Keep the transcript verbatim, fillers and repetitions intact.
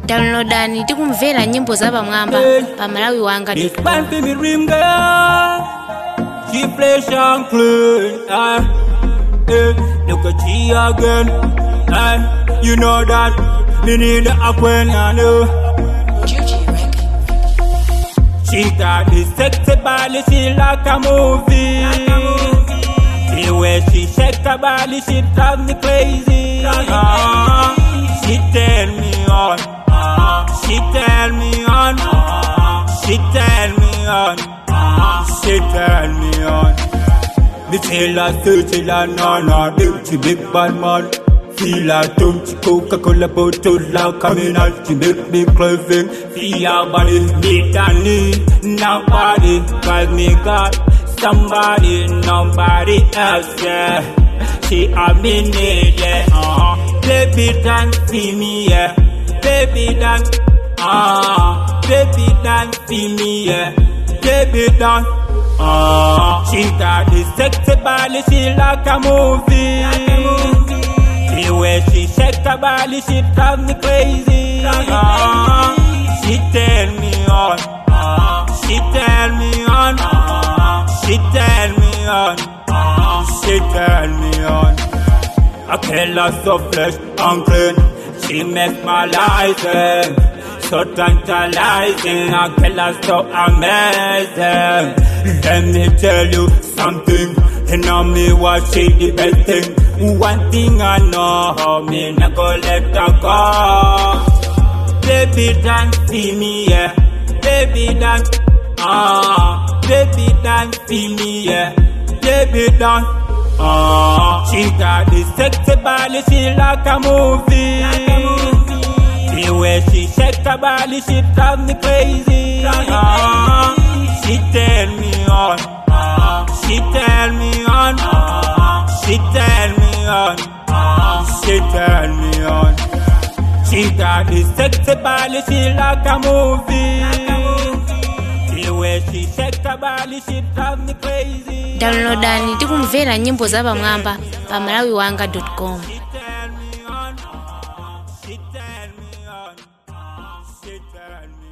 Downloadani tikumvera nyimbo za pamwamba pa malawi wanga This man for me dream girl. She fresh and clean. Uh, eh, look at she again. Uh, you know that me need a queen, you know. She got this sexy body, she like a movie. The way she shake her body, she drives me crazy. Uh, she tell me on. She tell me on. She tell me on. She tell me on. Me feel like thirty la na na, dirty big bad man. Feel like don't Coca-Cola bottle like coming out. She make me craving. Feel your body, meet and need nobody. Cause me got somebody, nobody else. Yeah. She a me need, yeah. Uh-huh. Baby dance, see me, yeah. Baby dance, ah. Baby dance, see me, yeah. Baby dance, ah. She got this sexy body, she like a movie. Like a movie. The way she shake her body, she drives me crazy. Ah. She tell me on, she tell me on, she tell me on, she tell me on. I kill her so fresh and clean. She makes my life eh, so tantalizing. I kill her so amazing. Let me tell you something. You know me what she the best thing. One thing I know, me not go let her go. Baby dance, see me, yeah. Baby dance, ah. Baby dance, see me, yeah. Baby dance, ah. She got this sexy body, she like a movie. Like a movie. The way she shake her body, she drives me crazy. Ah. She tell me on, she tell me on, she tell me on, she tell me on. She got this sexy body, she like a movie. The way she shake her body, she drives me crazy. Downloadani tikumvera nyimbo za pamwamba pa malawi wanga dot com. She tell me on, she tell me on, she tell me on.